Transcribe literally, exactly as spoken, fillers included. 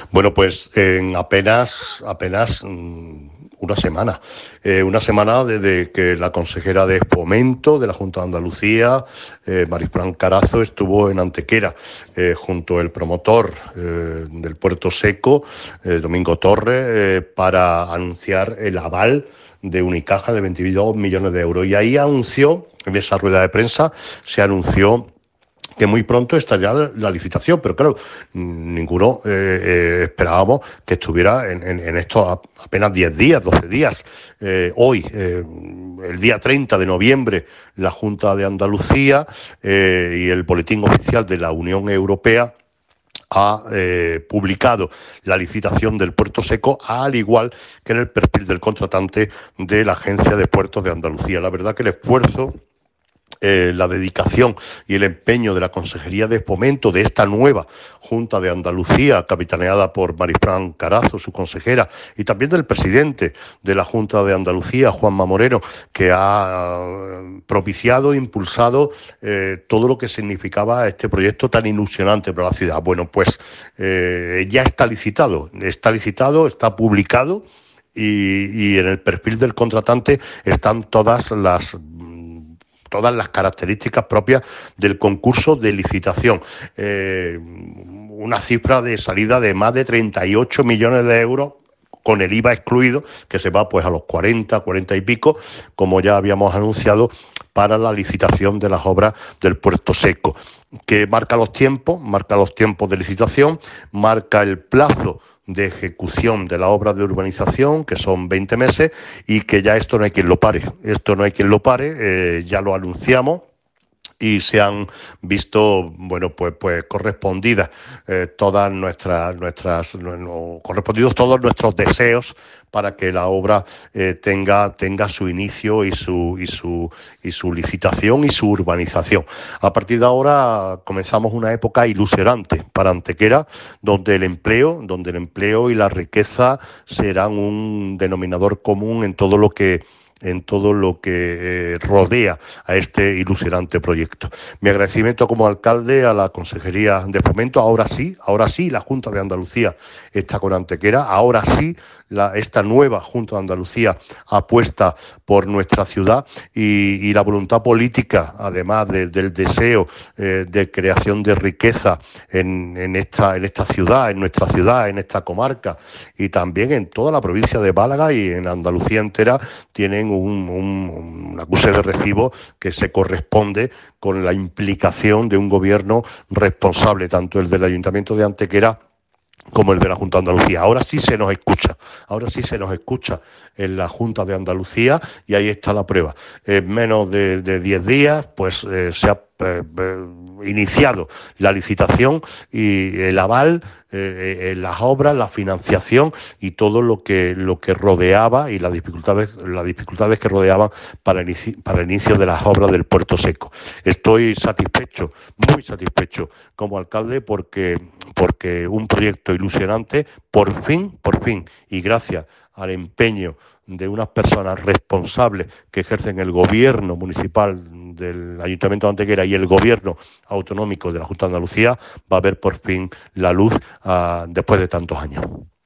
Bueno, pues en apenas, apenas mm, una semana. Eh, una semana desde que la consejera de Fomento de la Junta de Andalucía, eh, Marisfran Carazo, estuvo en Antequera, eh, junto al promotor eh, del Puerto Seco, eh, Domingo Torres, eh, para anunciar el aval de Unicaja de veintidós millones de euros. Y ahí anunció, en esa rueda de prensa, se anunció que muy pronto estaría la, la licitación, pero claro, ninguno eh, eh, esperábamos que estuviera en, en, en estos apenas diez días, doce días. Eh, hoy, eh, el día treinta de noviembre, la Junta de Andalucía eh, y el Boletín Oficial de la Unión Europea ha eh, publicado la licitación del Puerto Seco, al igual que en el perfil del contratante de la Agencia de Puertos de Andalucía. La verdad que el esfuerzo, Eh, la dedicación y el empeño de la Consejería de Fomento de esta nueva Junta de Andalucía, capitaneada por Marisfran Carazo, su consejera, y también del presidente de la Junta de Andalucía, Juanma Moreno, que ha propiciado, impulsado eh, todo lo que significaba este proyecto tan ilusionante para la ciudad. Bueno, pues eh, ya está licitado, está licitado, está publicado y, y en el perfil del contratante están todas las todas las características propias del concurso de licitación. Eh, una cifra de salida de más de treinta y ocho millones de euros, con el I V A excluido, que se va pues a los cuarenta, cuarenta y pico, como ya habíamos anunciado, para la licitación de las obras del Puerto Seco, que marca los tiempos, marca los tiempos de licitación, marca el plazo de ejecución de la obra de urbanización, que son veinte meses, y que ya esto no hay quien lo pare. Esto no hay quien lo pare, eh, ya lo anunciamos, y se han visto, bueno, pues, pues correspondidas eh, todas nuestras, nuestras, no, correspondidos todos nuestros deseos para que la obra eh, tenga, tenga su inicio y su, y su, y su licitación y su urbanización. A partir de ahora comenzamos una época ilusionante para Antequera, donde el empleo, donde el empleo y la riqueza serán un denominador común en todo lo que en todo lo que eh, rodea a este ilusionante proyecto. Mi agradecimiento como alcalde a la Consejería de Fomento. Ahora sí, ahora sí la Junta de Andalucía está con Antequera, ahora sí la, esta nueva Junta de Andalucía apuesta por nuestra ciudad, y, y la voluntad política, además de, del deseo eh, de creación de riqueza en, en, esta, en esta ciudad, en nuestra ciudad, en esta comarca, y también en toda la provincia de Málaga y en Andalucía entera, tienen un, un, un acuse de recibo que se corresponde con la implicación de un gobierno responsable, tanto el del Ayuntamiento de Antequera como el de la Junta de Andalucía. Ahora sí se nos escucha, ahora sí se nos escucha en la Junta de Andalucía, y ahí está la prueba. En menos de, de diez días, pues eh, se ha eh, eh, iniciado la licitación y el aval eh, en las obras, la financiación y todo lo que lo que rodeaba, y las dificultades las dificultades que rodeaban para el, inicio, para el inicio de las obras del Puerto Seco. Estoy satisfecho, muy satisfecho como alcalde, porque porque un proyecto ilusionante, por fin, por fin, y gracias al empeño de unas personas responsables que ejercen el gobierno municipal del Ayuntamiento de Antequera y el gobierno autonómico de la Junta de Andalucía, va a haber por fin la luz uh, después de tantos años.